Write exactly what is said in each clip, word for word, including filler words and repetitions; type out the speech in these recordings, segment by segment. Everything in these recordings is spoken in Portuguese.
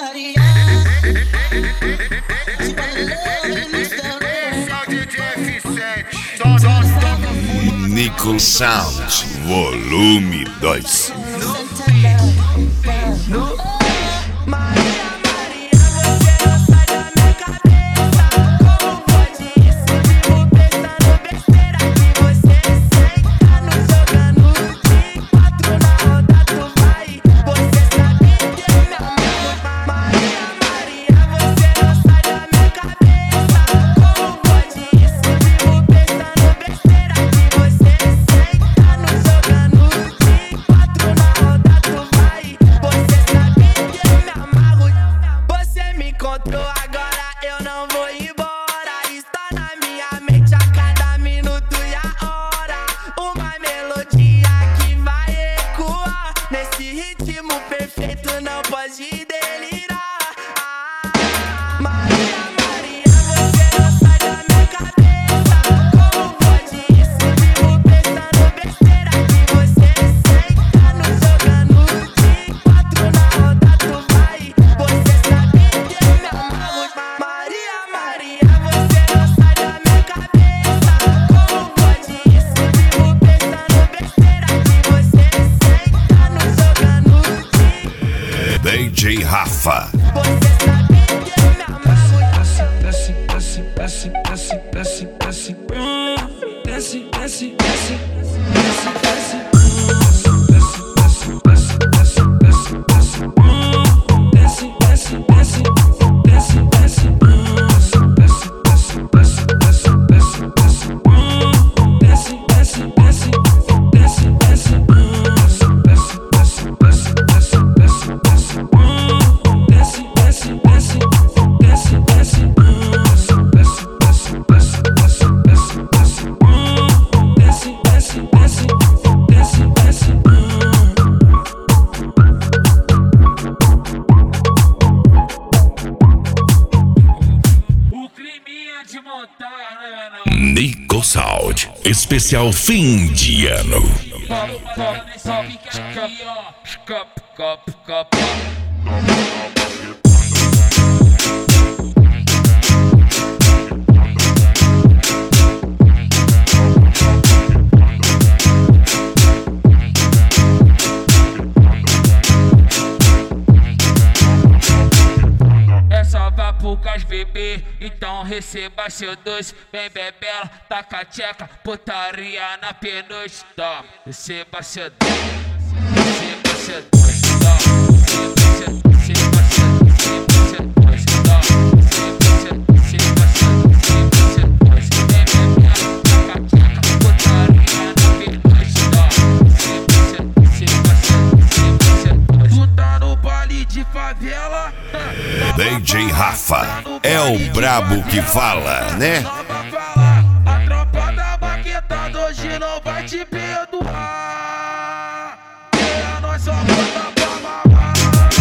Maria. She fall in love with Mister Nico Sound, volume dois. Perfeito, não pode delirar. Ah, Maria, Maria, você não sai da minha cabeça. Como pode isso? Vivo pensando besteira que você senta no jogando de quatro na roda tu vai. Você sabe que eu me amarro. Maria, Maria, você não sai da minha cabeça. Como pode isso? Vivo pensando besteira que você senta no jogando D J Rafa. Você sabe que eu me amarro. Desce, desce, desce, desce, desce, desce, desce, desce, desce, desce, desce, desce. Nico Sound, especial fim de ano. Poucas bebê, então receba seu doce. Vem bebela, taca a tcheca, putaria na penúltima. Toma, receba seu doce, receba seu doce, toma, receba seu doce, receba seu doce, toma, receba seu doce, receba seu doce. Vem bebela, taca a tcheca, putaria na penúltima. Receba seu doce, receba seu doce. Tu tá no baile de favela. D J Rafa é o brabo que fala, né? A tropa da baquetada hoje não vai te perdoar. É nós só bota pra mamar.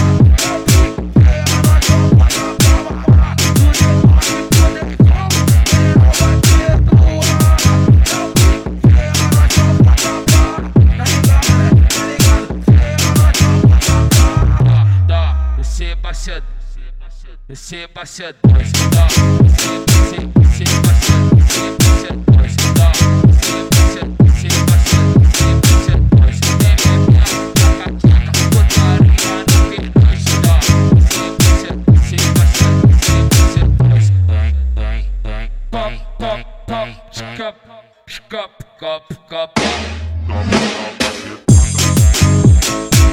É nós só bota pra mamar. Tu demora e poder como não vai perdoar. É nós só bota pra. Tá ligado, tá ligado? É nós só bota pra. Dá, receba seu, receba seu doce, dá, receba, receba seu, receba seu doce, dá, receba seu, receba seu, receba seu doce. Vem bebendo, taca a tcheca, putaria na penúltima, dá, receba seu, receba seu, receba seu doce. Pop, pop, pop, scop, scop, cop, cop.